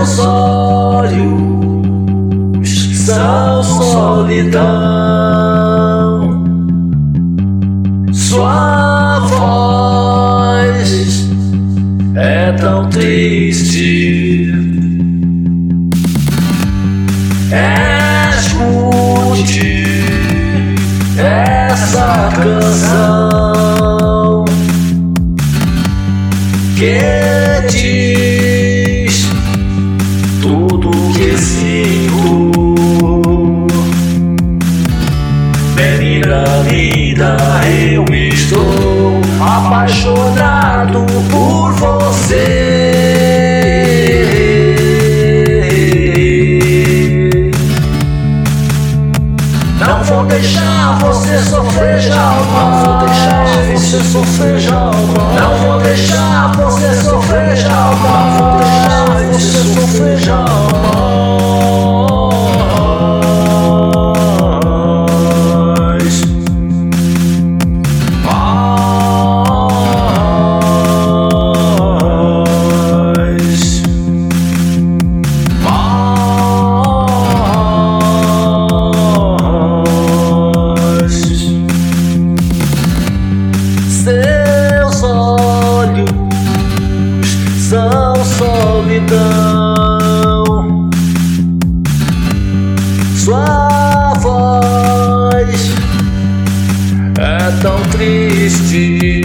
Seus olhos são solidão, sua voz é tão triste. Escute essa canção que diz tudo que sinto. Menina linda, eu estou apaixonado por você. Não vou deixar você sofrer jamais. Não vou deixar você sofrer jamais. Não vou deixar você sofrer jamais. Não vou deixar você sofrer jamais. Seus olhos são solidão, sua voz é tão triste.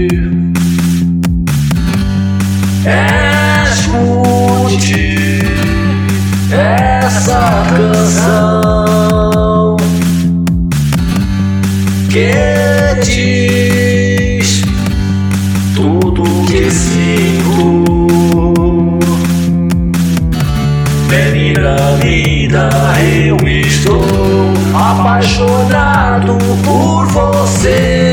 Escute essa canção que diz tudo que sinto. Menina linda, eu estou apaixonado por você.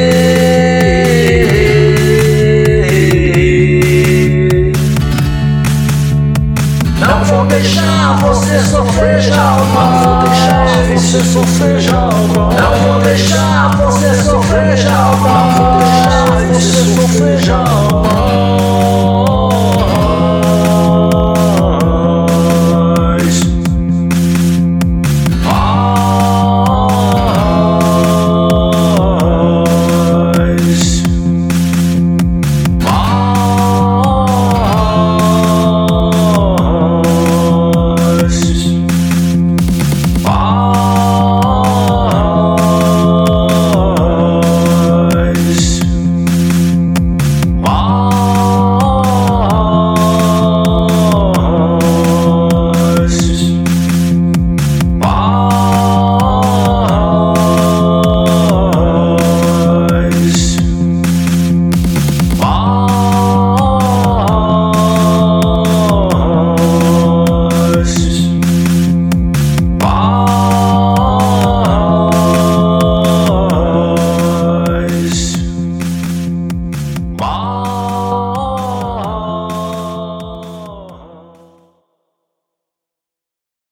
Não vou deixar você sofrer jamais. Não vou deixar você sofrer jamais. Não vou deixar você sofrer jamais. Não vou deixar você sofrer jamais.